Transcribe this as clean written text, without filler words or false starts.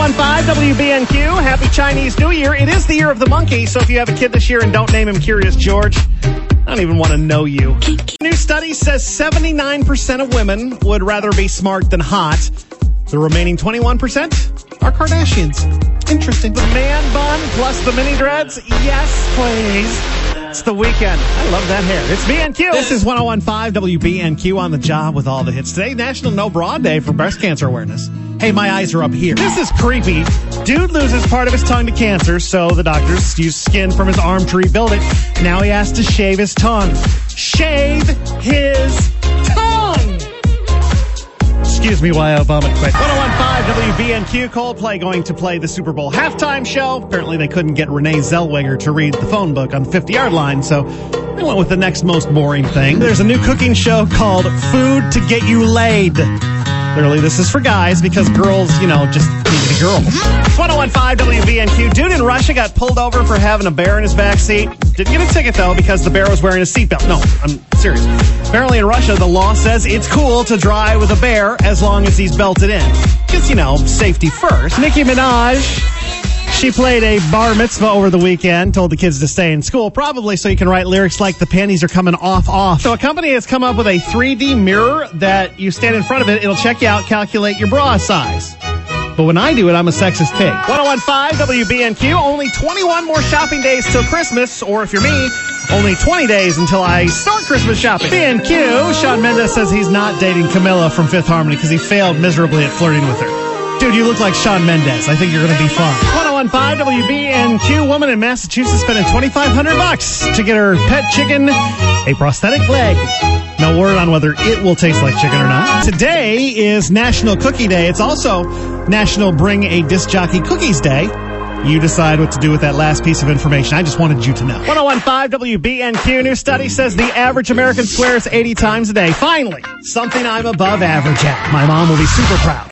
1015 WBNQ. Happy Chinese New Year. It is the year of the monkey, so if you have a kid this year and don't name him Curious George, I don't even want to know you. New study says 79% of women would rather be smart than hot. The remaining 21% are Kardashians. Interesting. The man bun plus the mini dreads? Yes, please. It's the weekend. I love that hair. It's BNQ. This is 1015 WBNQ on the job with all the hits. Today, National No Bra Day for breast cancer awareness. Hey, my eyes are up here. This is creepy. Dude loses part of his tongue to cancer, so the doctors use skin from his arm to rebuild it. Now he has to shave his tongue. Shave his tongue! Excuse me while Obama quit. 1015 WBNQ. Coldplay going to play the Super Bowl halftime show. Apparently they couldn't get Renee Zellweger to read the phone book on the 50-yard line, so they went with the next most boring thing. There's a new cooking show called Food to Get You Laid. Clearly this is for guys because girls, just need to be girls. 1015 WBNQ. Dude in Russia got pulled over for having a bear in his backseat. Didn't get a ticket, though, because the bear was wearing a seatbelt. No, I'm serious. Apparently in Russia, the law says it's cool to drive with a bear as long as he's belted in. Because, safety first. Nicki Minaj, she played a bar mitzvah over the weekend, told the kids to stay in school, probably so you can write lyrics like the panties are coming off. So a company has come up with a 3D mirror that you stand in front of it, it'll check you out, calculate your bra size. But when I do it, I'm a sexist pig. 1015 WBNQ, only 21 more shopping days till Christmas, or if you're me, only 20 days until I start Christmas shopping. BNQ, Shawn Mendes says he's not dating Camilla from Fifth Harmony because he failed miserably at flirting with her. Dude, you look like Shawn Mendes. I think you're going to be fine. 1015 WBNQ, woman in Massachusetts spending $2,500 to get her pet chicken a prosthetic leg. No word on whether it will taste like chicken or not. Today is National Cookie Day. It's also National Bring a Disc Jockey Cookies Day. You decide what to do with that last piece of information. I just wanted you to know. 1015 WBNQ. New study says the average American swears 80 times a day. Finally, something I'm above average at. My mom will be super proud.